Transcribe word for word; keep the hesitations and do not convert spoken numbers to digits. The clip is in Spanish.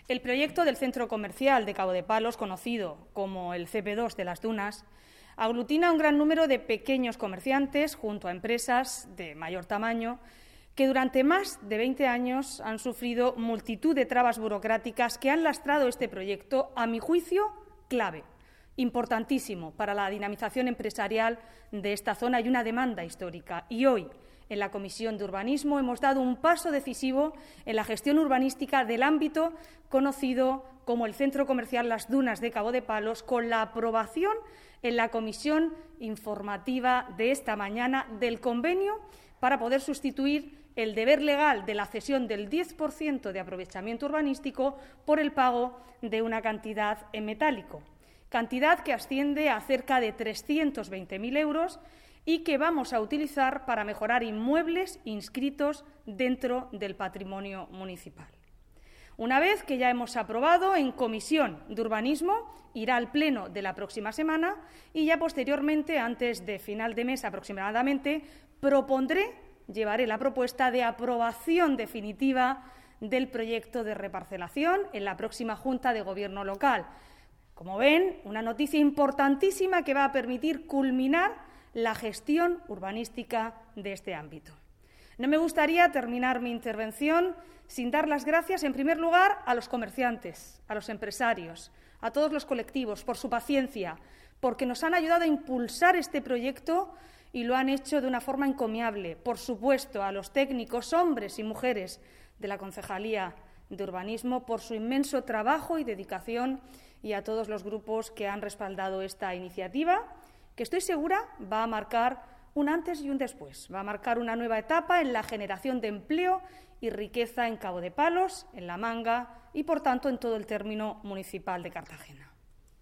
El proyecto del centro comercial de Cabo de Palos, conocido como el C P dos de las Dunas, aglutina un gran número de pequeños comerciantes junto a empresas de mayor tamaño que durante más de veinte años han sufrido multitud de trabas burocráticas que han lastrado este proyecto, a mi juicio, clave, importantísimo para la dinamización empresarial de esta zona y una demanda histórica. Y hoy, en la Comisión de Urbanismo, hemos dado un paso decisivo en la gestión urbanística del ámbito conocido como el Centro Comercial Las Dunas de Cabo de Palos, con la aprobación en la comisión informativa de esta mañana del convenio para poder sustituir el deber legal de la cesión del diez por ciento de aprovechamiento urbanístico por el pago de una cantidad en metálico, cantidad que asciende a cerca de trescientos veinte mil euros y que vamos a utilizar para mejorar inmuebles inscritos dentro del patrimonio municipal. Una vez que ya hemos aprobado en Comisión de Urbanismo, irá al Pleno de la próxima semana y ya posteriormente, antes de final de mes aproximadamente, propondré, llevaré la propuesta de aprobación definitiva del proyecto de reparcelación en la próxima Junta de Gobierno local. Como ven, una noticia importantísima que va a permitir culminar la gestión urbanística de este ámbito. No me gustaría terminar mi intervención sin dar las gracias, en primer lugar, a los comerciantes, a los empresarios, a todos los colectivos, por su paciencia, porque nos han ayudado a impulsar este proyecto y lo han hecho de una forma encomiable. Por supuesto, a los técnicos, hombres y mujeres de la Concejalía de Urbanismo, por su inmenso trabajo y dedicación, y a todos los grupos que han respaldado esta iniciativa, que estoy segura va a marcar un antes y un después. Va a marcar una nueva etapa en la generación de empleo y riqueza en Cabo de Palos, en La Manga y, por tanto, en todo el término municipal de Cartagena.